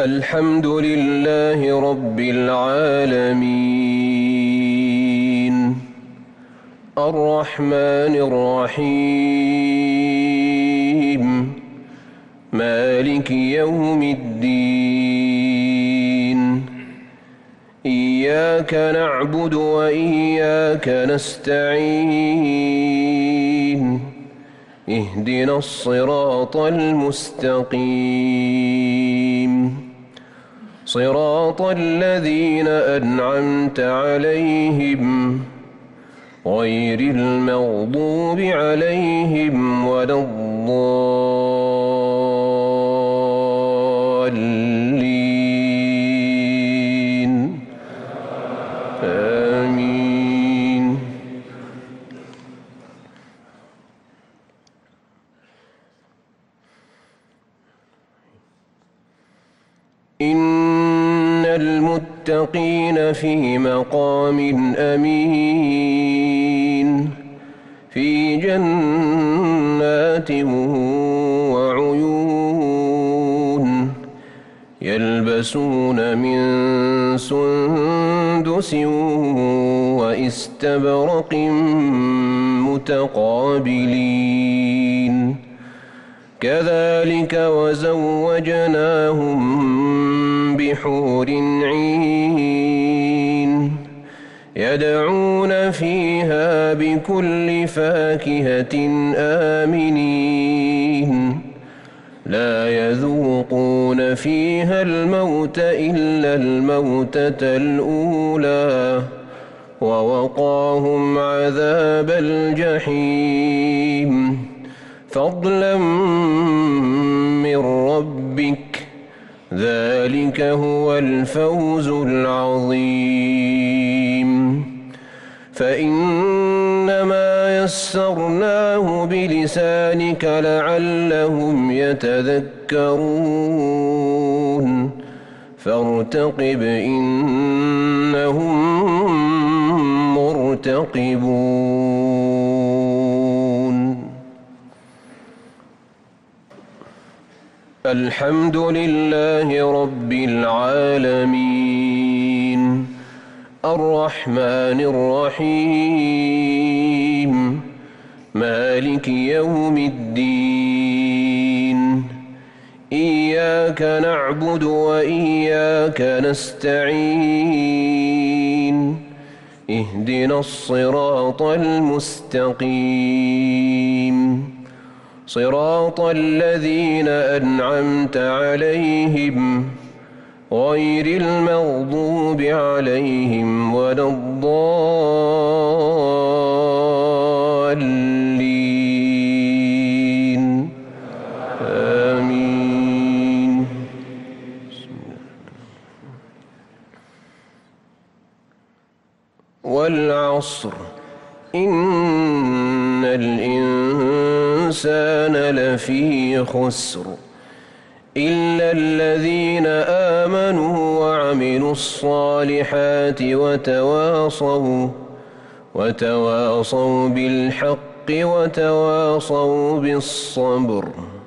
الحمد لله رب العالمين الرحمن الرحيم مالك يوم الدين إياك نعبد وإياك نستعين اهدنا الصراط المستقيم صراط الذين أنعمت عليهم غير المغضوب عليهم ولا الضالين آمين. إن المتقين في مقام أمين في جنات وعيون يلبسون من سندس واستبرق متقابلين كذلك وزوجناهم بحور عين يدعون فيها بكل فاكهة آمنين لا يذوقون فيها الموت إلا الموتة الأولى ووقاهم عذاب الجحيم فضلا من ربك ذلك هو الفوز العظيم فإنما يسرناه بلسانك لعلهم يتذكرون فارتقب إنهم مرتقبون. الحمد لله رب العالمين الرحمن الرحيم مالك يوم الدين إياك نعبد وإياك نستعين اهدنا الصراط المستقيم صراط الذين أنعمت عليهم غير المغضوب عليهم ولا الضالين آمين. والعصر إن الإنسان لفي خسر إلا الذين آمنوا وعملوا الصالحات وتواصوا بالحق وتواصوا بالصبر.